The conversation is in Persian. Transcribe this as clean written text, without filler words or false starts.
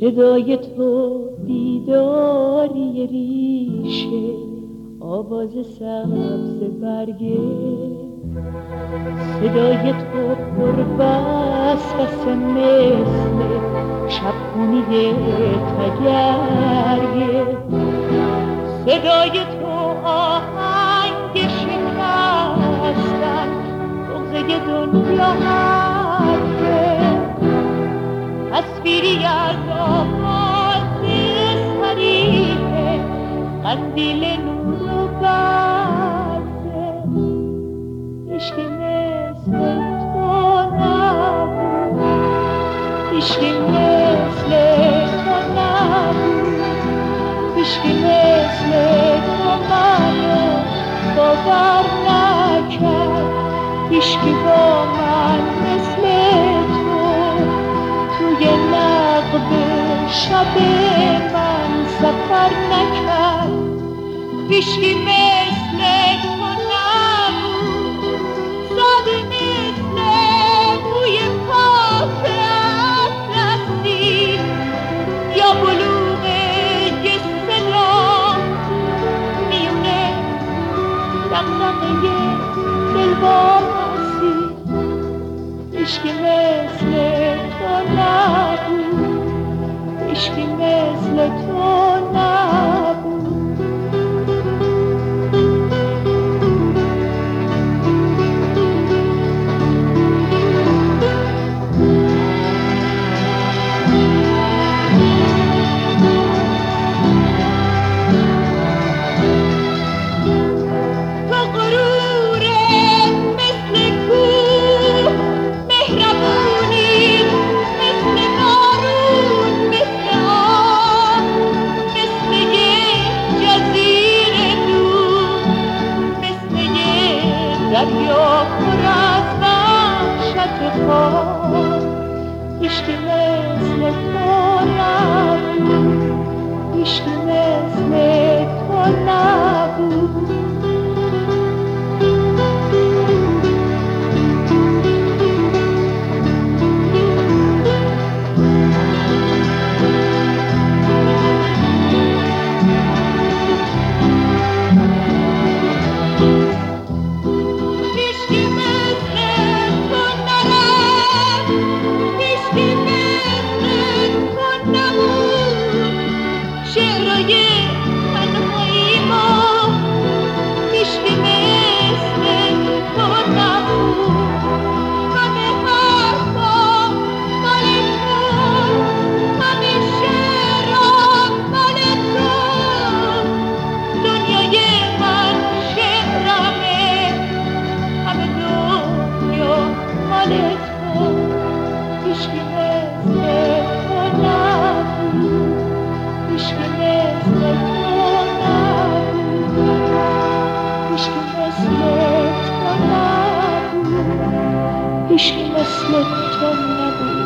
صدای تو دیداری ریشه، آواز سبز برگه، صدای تو پروسوس مثل شبخونی تگرگه، صدای تو آهنگ شکستن بغضه دنیا حرفه، تصویری از آغاز صریحه، قندیل نور و برفه. عشقی مثل تو نبود، عشقی مثل تو نبود، عشقی مثل تو منو باور نکرد، عشقی با من مثل تو توی نقب شب من سفر نکرد، عشقی مثل تو نبود، ساده مثل بوی پاک اطلسی یا بلوغ یه صدا میونه دغدغه دلواپسی. عشقی مثل تو نبود، عشقی مثل تو نبود. دریا پر از وحشت خواهد، عشقی مثل تو نبود، عشقی مثل تو نبود. عشقی مثل تو نبود.